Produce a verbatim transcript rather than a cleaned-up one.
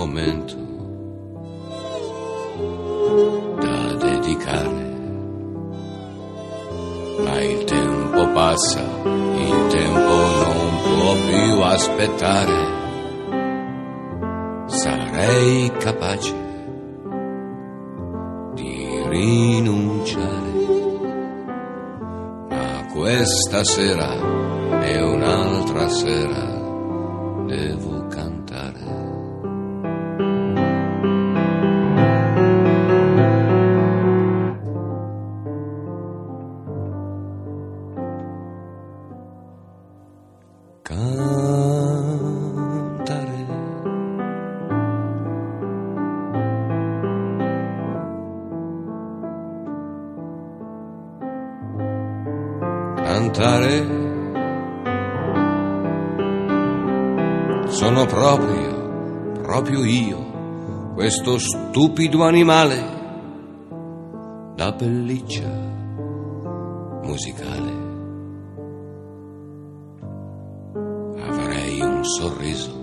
momento da dedicare, ma il tempo passa, il tempo non può più aspettare. Sarei capace di rinunciare, ma questa sera è un'altra sera, devo cantare. Cantare. Cantare. Sono proprio, proprio io, questo stupido animale da pelliccia musicale. Avrei un sorriso